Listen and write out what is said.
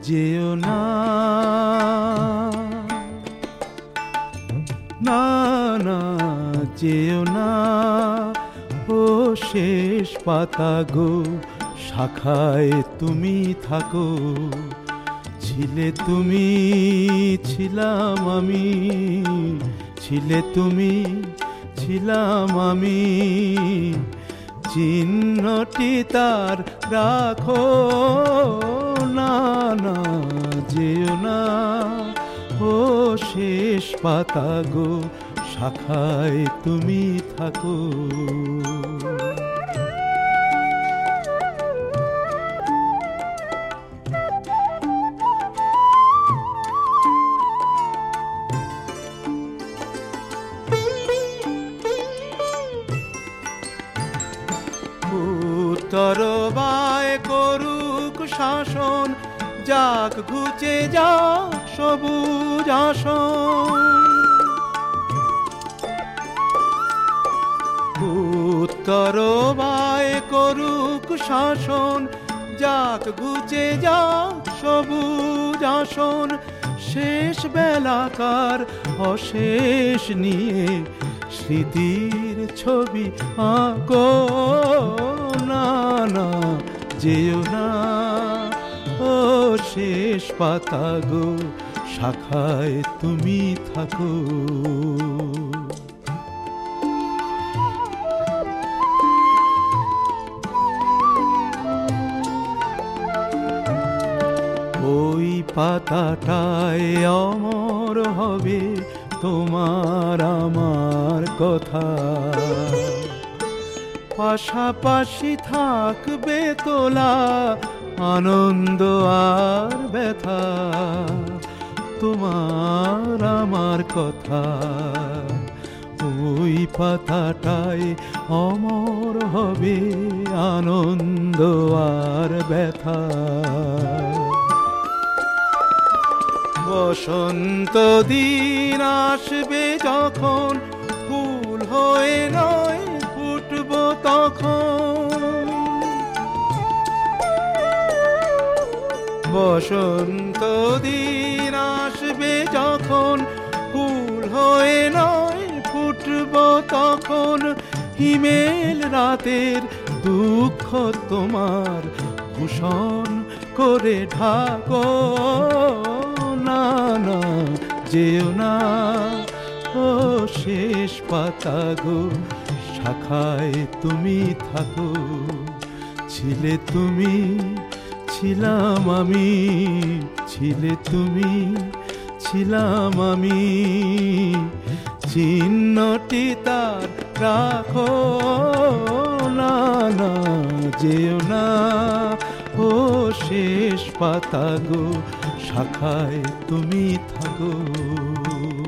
যেও না, না না যেও না, ও শেষ পাতা গো, শাখায় তুমি থাকো। ছিলে তুমি, ছিলাম আমি, ছিলে তুমি, ছিলাম আমি, চিহ্নটি তার রাখো না, না যেও না, ও শেষ পাতা গো, শাখায় তুমি থাকো। উত্তর বায় করুক শাসন, যাক ঘুচে যা সবুজ আসন। উত্তর বায় করুক শাসন, যাক ঘুচে যা সবুজ আসন। শেষ বেলাকার অশেষ নিয়ে স্মৃতির ছবি আঁকো না, না যেও না, ও শেষ পাতা গো, শাখায় তুমি থাকো। ওই পাতাটায় অমর হবে তোমার আমার কথা, পাশাপাশি থাকবে তোলা আনন্দ আর ব্যথা, তোমার আমার কথা। ওই পাতাটায় অমর হবে আনন্দ আর ব্যথা। বসন্ত দিন আসবে যখন, ফুল হয়ে নয় ফুটবো তখন। বসন্ত দিন আসবে যখন, ফুল হয়ে নয় ফুটবো তখন। হিমেল রাতের দুঃখ তোমার ভূষণ করে ঢাকো না, না যেও না, ও শেষ পাতা গো, শাখায় তুমি থাকো। ছিলে তুমি, ছিলাম আমি, ছিলে তুমি, ছিলাম আমি, চিহ্নটি তার রাখো না, না যেও না, ও শেষ পাতা গো, শাখায় তুমি থাকো।